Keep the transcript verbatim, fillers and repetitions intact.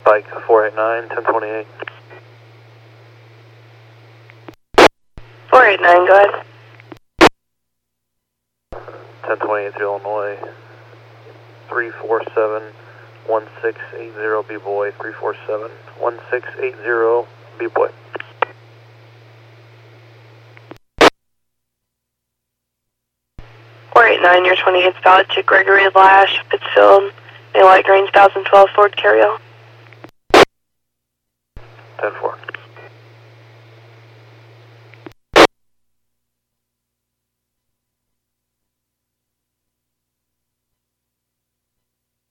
Pike four eight nine, ten twenty-eight. four eight nine, go ahead. ten twenty-eight through Illinois. three four seven, one six eight zero, B-Boy. three four seven, one six eight zero, B-Boy. four eight nine, your twenty-eight valid to Gregory Lash, Pittsfield, a light green one thousand twelve Ford Carrier. ten four.